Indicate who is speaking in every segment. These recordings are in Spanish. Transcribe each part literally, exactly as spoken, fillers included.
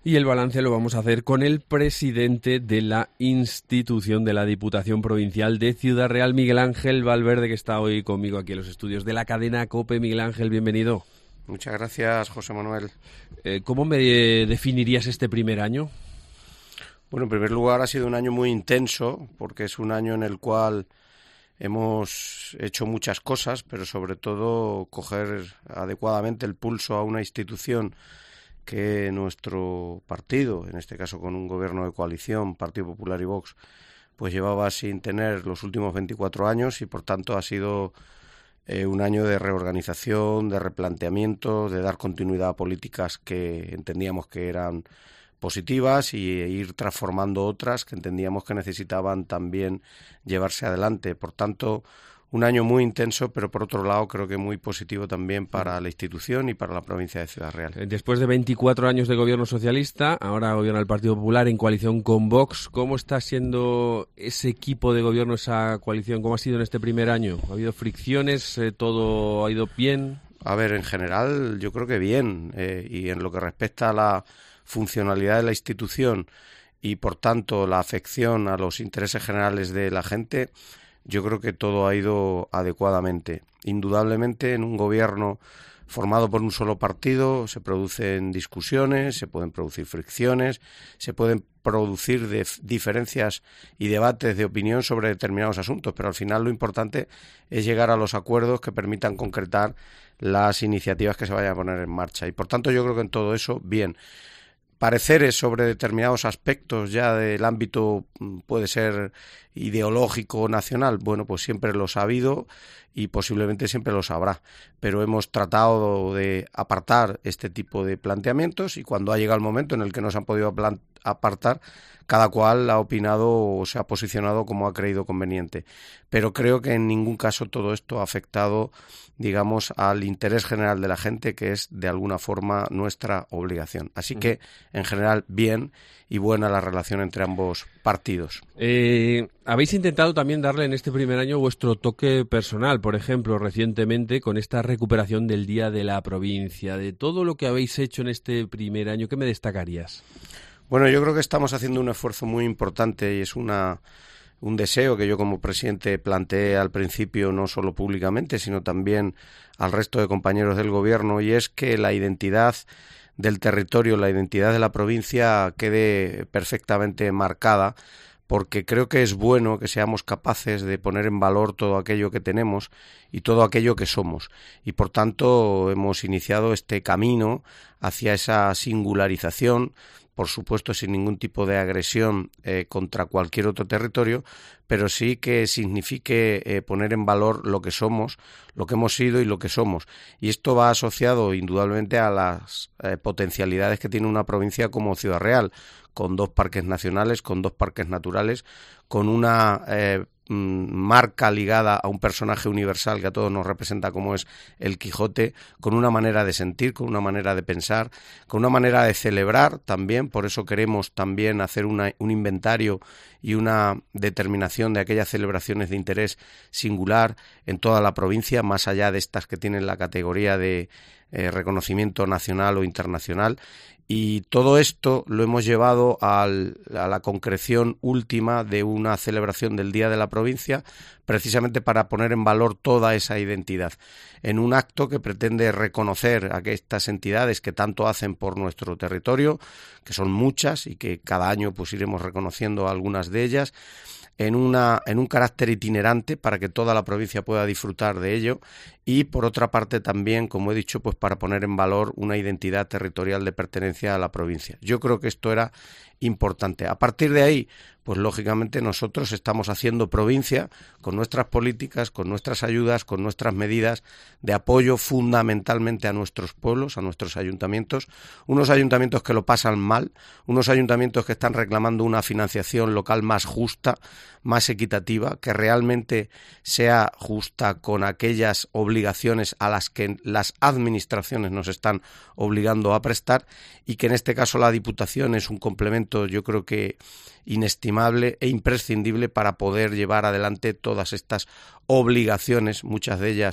Speaker 1: Y el balance lo vamos a hacer con el presidente de la institución de la Diputación Provincial de Ciudad Real, Miguel Ángel Valverde, que está hoy conmigo aquí en los estudios de la cadena COPE. Miguel Ángel, bienvenido.
Speaker 2: Muchas gracias, José Manuel.
Speaker 1: Eh, ¿Cómo me definirías este primer año?
Speaker 2: Bueno, en primer lugar ha sido un año muy intenso, porque es un año en el cual hemos hecho muchas cosas, pero sobre todo coger adecuadamente el pulso a una institución que nuestro partido, en este caso con un gobierno de coalición, Partido Popular y Vox, pues llevaba sin tener los últimos veinticuatro años y por tanto ha sido eh, un año de reorganización, de replanteamiento, de dar continuidad a políticas que entendíamos que eran positivas y e ir transformando otras que entendíamos que necesitaban también llevarse adelante. Por tanto, un año muy intenso, pero por otro lado creo que muy positivo también para la institución y para la provincia de Ciudad Real.
Speaker 1: Después de veinticuatro años de gobierno socialista, ahora gobierna el Partido Popular en coalición con Vox. ¿Cómo está siendo ese equipo de gobierno, esa coalición? ¿Cómo ha sido en este primer año? ¿Ha habido fricciones? ¿Todo ha ido bien?
Speaker 2: A ver, en general yo creo que bien. Eh, y en lo que respecta a la funcionalidad de la institución y por tanto la afección a los intereses generales de la gente, yo creo que todo ha ido adecuadamente. Indudablemente, en un gobierno formado por un solo partido se producen discusiones, se pueden producir fricciones, se pueden producir def- diferencias y debates de opinión sobre determinados asuntos, pero al final lo importante es llegar a los acuerdos que permitan concretar las iniciativas que se vayan a poner en marcha. Y por tanto yo creo que en todo eso, bien. Pareceres sobre determinados aspectos ya del ámbito, puede ser ideológico o nacional, bueno, pues siempre los ha habido y posiblemente siempre los habrá, pero hemos tratado de apartar este tipo de planteamientos y cuando ha llegado el momento en el que no se han podido plan- apartar, cada cual ha opinado o se ha posicionado como ha creído conveniente. Pero creo que en ningún caso todo esto ha afectado, digamos, al interés general de la gente, que es de alguna forma nuestra obligación. Así que, en general, bien y buena la relación entre ambos partidos.
Speaker 1: Eh, habéis intentado también darle en este primer año vuestro toque personal, por ejemplo, recientemente con esta recuperación del Día de la Provincia. De todo lo que habéis hecho en este primer año, ¿qué me destacarías?
Speaker 2: Bueno, yo creo que estamos haciendo un esfuerzo muy importante y es una un deseo que yo como presidente planteé al principio, no solo públicamente, sino también al resto de compañeros del gobierno, y es que la identidad del territorio, la identidad de la provincia quede perfectamente marcada, porque creo que es bueno que seamos capaces de poner en valor todo aquello que tenemos y todo aquello que somos. Y por tanto hemos iniciado este camino hacia esa singularización, por supuesto sin ningún tipo de agresión eh, contra cualquier otro territorio, pero sí que signifique eh, poner en valor lo que somos, lo que hemos sido y lo que somos. Y esto va asociado indudablemente a las eh, potencialidades que tiene una provincia como Ciudad Real, con dos parques nacionales, con dos parques naturales, con una eh, marca ligada a un personaje universal que a todos nos representa como es el Quijote, con una manera de sentir, con una manera de pensar, con una manera de celebrar también. Por eso queremos también hacer una, un inventario y una determinación de aquellas celebraciones de interés singular en toda la provincia, más allá de estas que tienen la categoría de eh, reconocimiento nacional o internacional. Y todo esto lo hemos llevado al, a la concreción última de una celebración del Día de la Provincia, precisamente para poner en valor toda esa identidad, en un acto que pretende reconocer a estas entidades que tanto hacen por nuestro territorio, que son muchas y que cada año pues iremos reconociendo algunas de ellas, en una en un carácter itinerante para que toda la provincia pueda disfrutar de ello y por otra parte también, como he dicho, pues para poner en valor una identidad territorial de pertenencia a la provincia. Yo creo que esto era importante. A partir de ahí, pues lógicamente nosotros estamos haciendo provincia con nuestras políticas, con nuestras ayudas, con nuestras medidas de apoyo fundamentalmente a nuestros pueblos, a nuestros ayuntamientos, unos ayuntamientos que lo pasan mal, unos ayuntamientos que están reclamando una financiación local más justa, más equitativa, que realmente sea justa con aquellas obligaciones a las que las administraciones nos están obligando a prestar y que en este caso la Diputación es un complemento, yo creo que inestimable e imprescindible para poder llevar adelante todas estas obligaciones, muchas de ellas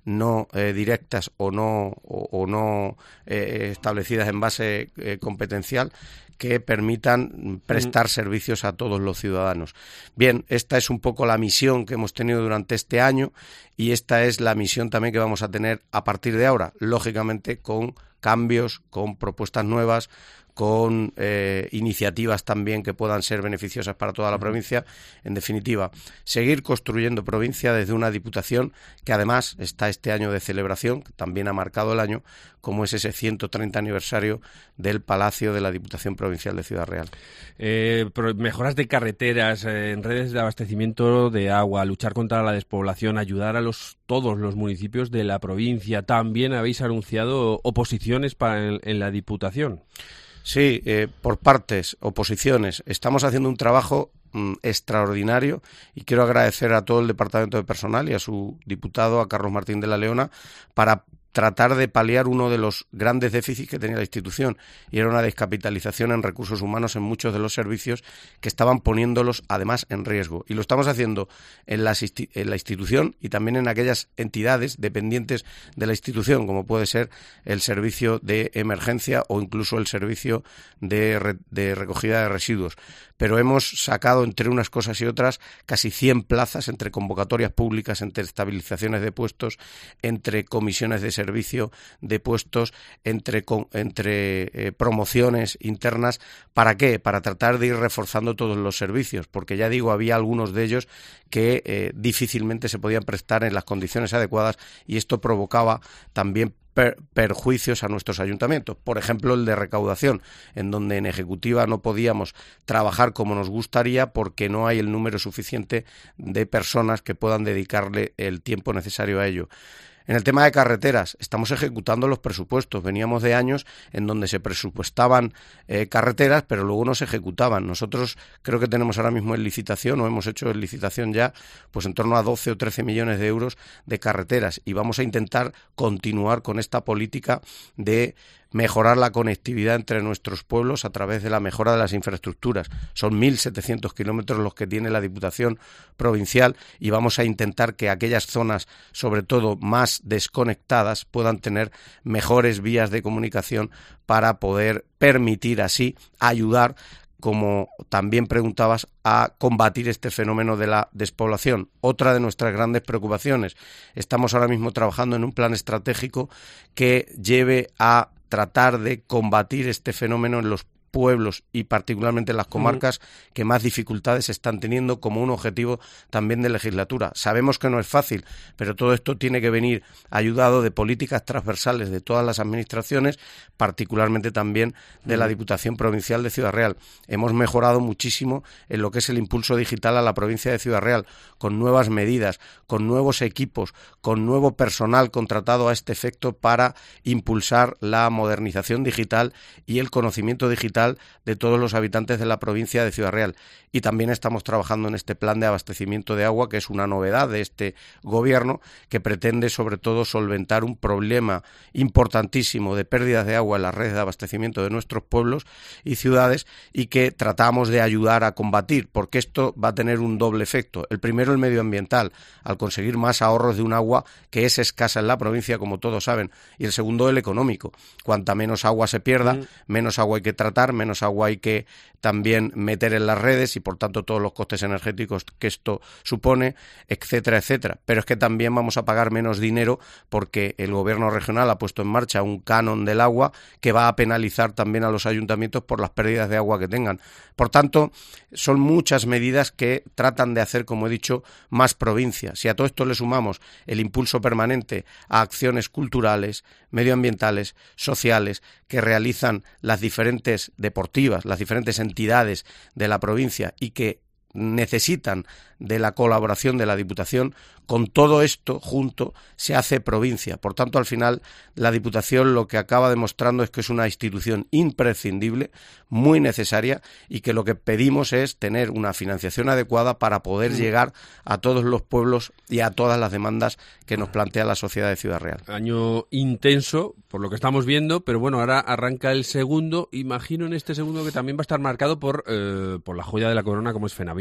Speaker 2: no eh, directas o no, o, o no eh, establecidas en base eh, competencial, que permitan prestar servicios a todos los ciudadanos. Bien, esta es un poco la misión que hemos tenido durante este año y esta es la misión también que vamos a tener a partir de ahora, lógicamente con cambios, con propuestas nuevas, con eh, iniciativas también que puedan ser beneficiosas para toda la provincia. En definitiva, seguir construyendo provincia desde una diputación que además está este año de celebración, que también ha marcado el año, como es ese ciento treinta aniversario del Palacio de la Diputación Provincial de Ciudad Real.
Speaker 1: Eh, mejoras de carreteras, eh, en redes de abastecimiento de agua, luchar contra la despoblación, ayudar a los todos los municipios de la provincia. También habéis anunciado oposiciones para en, en la Diputación.
Speaker 2: Sí, eh, por partes, oposiciones. Estamos haciendo un trabajo mm, extraordinario y quiero agradecer a todo el Departamento de Personal y a su diputado, a Carlos Martín de la Leona, para tratar de paliar uno de los grandes déficits que tenía la institución, y era una descapitalización en recursos humanos en muchos de los servicios que estaban poniéndolos además en riesgo. Y lo estamos haciendo en la, en la institución y también en aquellas entidades dependientes de la institución, como puede ser el servicio de emergencia o incluso el servicio de, re, de recogida de residuos. Pero hemos sacado entre unas cosas y otras casi cien plazas entre convocatorias públicas, entre estabilizaciones de puestos, entre comisiones de servicio de puestos, entre, con, entre eh, promociones internas. ¿Para qué? Para tratar de ir reforzando todos los servicios, porque ya digo, había algunos de ellos que eh, difícilmente se podían prestar en las condiciones adecuadas y esto provocaba también Per, perjuicios a nuestros ayuntamientos. Por ejemplo, el de recaudación, en donde en ejecutiva no podíamos trabajar como nos gustaría porque no hay el número suficiente de personas que puedan dedicarle el tiempo necesario a ello. En el tema de carreteras, estamos ejecutando los presupuestos. Veníamos de años en donde se presupuestaban eh, carreteras, pero luego no se ejecutaban. Nosotros creo que tenemos ahora mismo en licitación, o hemos hecho en licitación ya, pues en torno a doce o trece millones de euros de carreteras. Y vamos a intentar continuar con esta política de mejorar la conectividad entre nuestros pueblos a través de la mejora de las infraestructuras. Son mil setecientos kilómetros los que tiene la Diputación Provincial y vamos a intentar que aquellas zonas, sobre todo más desconectadas, puedan tener mejores vías de comunicación para poder permitir así ayudar, como también preguntabas, a combatir este fenómeno de la despoblación. Otra de nuestras grandes preocupaciones. Estamos ahora mismo trabajando en un plan estratégico que lleve a tratar de combatir este fenómeno en los pueblos y particularmente en las comarcas uh-huh. que más dificultades están teniendo como un objetivo también de legislatura. Sabemos que no es fácil, pero todo esto tiene que venir ayudado de políticas transversales de todas las administraciones, particularmente también de la Diputación Provincial de Ciudad Real. Hemos mejorado muchísimo en lo que es el impulso digital a la provincia de Ciudad Real, con nuevas medidas, con nuevos equipos, con nuevo personal contratado a este efecto para impulsar la modernización digital y el conocimiento digital de todos los habitantes de la provincia de Ciudad Real. Y también estamos trabajando en este plan de abastecimiento de agua, que es una novedad de este gobierno, que pretende sobre todo solventar un problema importantísimo de pérdidas de agua en las redes de abastecimiento de nuestros pueblos y ciudades, y que tratamos de ayudar a combatir, porque esto va a tener un doble efecto. El primero, el medioambiental, al conseguir más ahorros de un agua que es escasa en la provincia, como todos saben, y el segundo, el económico. Cuanta menos agua se pierda, mm. menos agua hay que tratar, menos agua hay que también meter en las redes y por tanto todos los costes energéticos que esto supone, etcétera, etcétera. Pero es que también vamos a pagar menos dinero porque el gobierno regional ha puesto en marcha un canon del agua que va a penalizar también a los ayuntamientos por las pérdidas de agua que tengan. Por tanto, son muchas medidas que tratan de hacer, como he dicho, más provincia. Si a todo esto le sumamos el impulso permanente a acciones culturales, medioambientales, sociales, que realizan las diferentes deportivas, las diferentes entidades de la provincia y que necesitan de la colaboración de la Diputación, con todo esto junto se hace provincia. Por tanto, al final, la Diputación lo que acaba demostrando es que es una institución imprescindible, muy necesaria, y que lo que pedimos es tener una financiación adecuada para poder mm. llegar a todos los pueblos y a todas las demandas que nos plantea la sociedad de Ciudad Real.
Speaker 1: Año intenso, por lo que estamos viendo, pero bueno, ahora arranca el segundo. Imagino en este segundo que también va a estar marcado por, eh, por la joya de la corona, como es FENAVIN.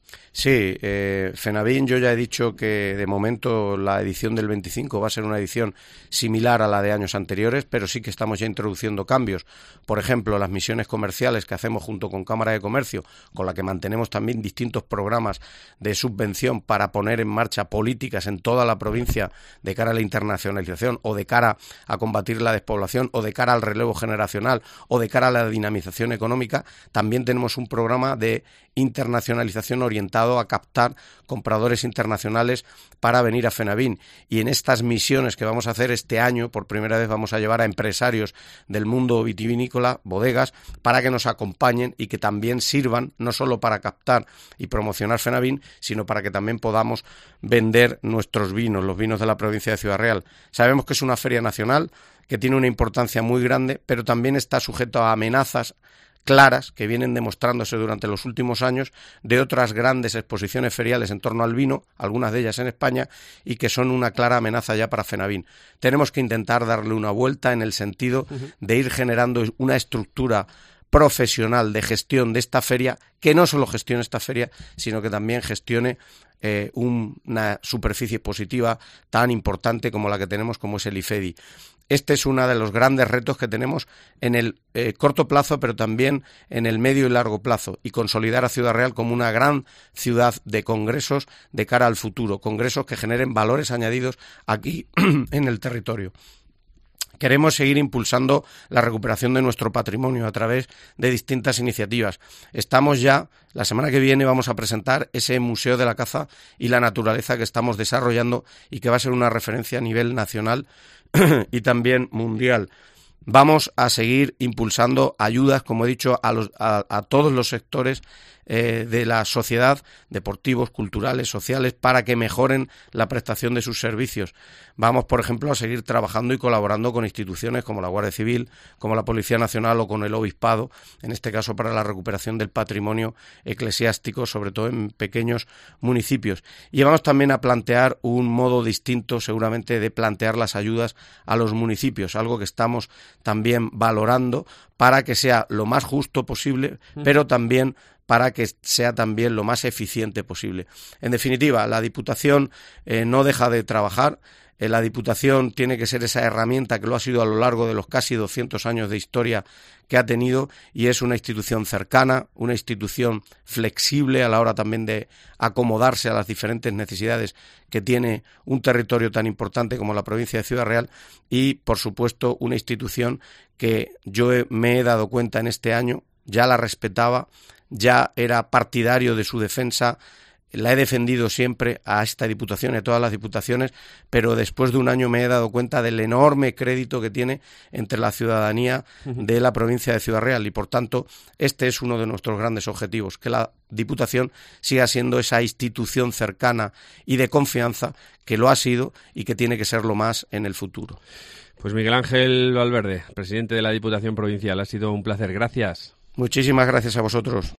Speaker 2: Sí, eh, FENAVIN, yo ya he dicho que de momento la edición del veinticinco va a ser una edición similar a la de años anteriores, pero sí que estamos ya introduciendo cambios. Por ejemplo, las misiones comerciales que hacemos junto con Cámara de Comercio, con la que mantenemos también distintos programas de subvención para poner en marcha políticas en toda la provincia de cara a la internacionalización o de cara a combatir la despoblación o de cara al relevo generacional o de cara a la dinamización económica. También tenemos un programa de internacionalización orientado a captar compradores internacionales para venir a FENAVIN. Y en estas misiones que vamos a hacer este año, por primera vez vamos a llevar a empresarios del mundo vitivinícola, bodegas, para que nos acompañen y que también sirvan no solo para captar y promocionar FENAVIN, sino para que también podamos vender nuestros vinos, los vinos de la provincia de Ciudad Real. Sabemos que es una feria nacional que tiene una importancia muy grande, pero también está sujeto a amenazas claras que vienen demostrándose durante los últimos años de otras grandes exposiciones feriales en torno al vino, algunas de ellas en España, y que son una clara amenaza ya para FENAVIN. Tenemos que intentar darle una vuelta en el sentido uh-huh. de ir generando una estructura profesional de gestión de esta feria, que no solo gestione esta feria, sino que también gestione eh, una superficie expositiva tan importante como la que tenemos, como es el IFEDI. Este es uno de los grandes retos que tenemos en el eh, corto plazo, pero también en el medio y largo plazo, y consolidar a Ciudad Real como una gran ciudad de congresos de cara al futuro, congresos que generen valores añadidos aquí en el territorio. Queremos seguir impulsando la recuperación de nuestro patrimonio a través de distintas iniciativas. Estamos ya, la semana que viene vamos a presentar ese Museo de la Caza y la Naturaleza que estamos desarrollando y que va a ser una referencia a nivel nacional y también mundial. Vamos a seguir impulsando ayudas, como he dicho, a, los, a, a todos los sectores eh, de la sociedad, deportivos, culturales, sociales, para que mejoren la prestación de sus servicios. Vamos, por ejemplo, a seguir trabajando y colaborando con instituciones como la Guardia Civil, como la Policía Nacional o con el Obispado, en este caso para la recuperación del patrimonio eclesiástico, sobre todo en pequeños municipios. Y vamos también a plantear un modo distinto, seguramente, de plantear las ayudas a los municipios, algo que estamos también valorando para que sea lo más justo posible, pero también para que sea también lo más eficiente posible. En definitiva, la Diputación eh, no deja de trabajar. Eh, la Diputación tiene que ser esa herramienta que lo ha sido a lo largo de los casi doscientos años de historia que ha tenido, y es una institución cercana, una institución flexible a la hora también de acomodarse a las diferentes necesidades que tiene un territorio tan importante como la provincia de Ciudad Real, y, por supuesto, una institución que yo he, me he dado cuenta en este año, ya la respetaba, ya era partidario de su defensa, la he defendido siempre a esta Diputación y a todas las Diputaciones, pero después de un año me he dado cuenta del enorme crédito que tiene entre la ciudadanía de la provincia de Ciudad Real, y por tanto este es uno de nuestros grandes objetivos, que la Diputación siga siendo esa institución cercana y de confianza que lo ha sido y que tiene que serlo más en el futuro.
Speaker 1: Pues Miguel Ángel Valverde, presidente de la Diputación Provincial, ha sido un placer. Gracias.
Speaker 2: Muchísimas gracias a vosotros.